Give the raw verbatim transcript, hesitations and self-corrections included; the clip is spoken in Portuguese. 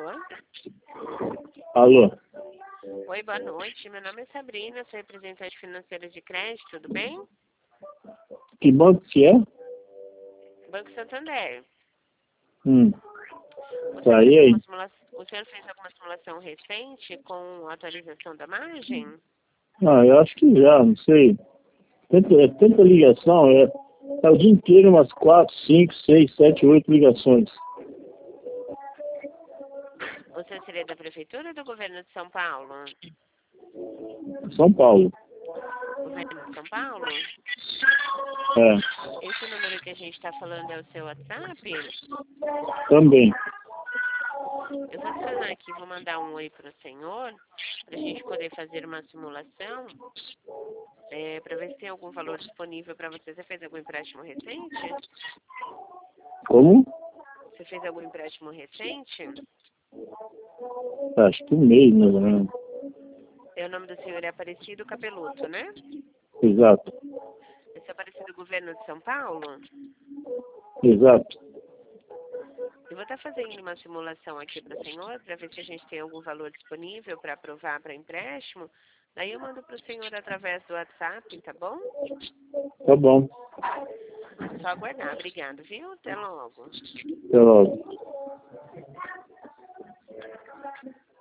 Alô? Alô? Oi, boa noite. Meu nome é Sabrina, sou representante financeira de crédito, tudo bem? Que banco que é? Banco Santander. Hum. O Tá senhor, aí, fez aí? uma simulação, o senhor fez alguma simulação recente com atualização da margem? Ah, eu acho que já, não sei. Tanta, é tanta ligação, é, é o dia inteiro umas quatro, cinco, seis, sete, oito ligações. O senhor seria da Prefeitura ou do Governo de São Paulo? São Paulo. Governo de São Paulo? É, Esse número que a gente está falando é o seu WhatsApp? também. Eu vou adicionar aqui, vou mandar um oi para o senhor, para a gente poder fazer uma simulação, é, para ver se tem algum valor disponível para você. Você fez algum empréstimo recente? Como? Você fez algum empréstimo recente? Acho que um mês, mais ou menos. É, o nome do senhor é Aparecido Capeluto, né? Exato. Esse é Aparecido do Governo de São Paulo? Exato. Eu vou estar fazendo uma simulação aqui para o senhor, para ver se a gente tem algum valor disponível para aprovar para empréstimo. Daí eu mando para o senhor através do WhatsApp, tá bom? Tá bom. Só aguardar. Obrigado, viu? Até logo. Até logo.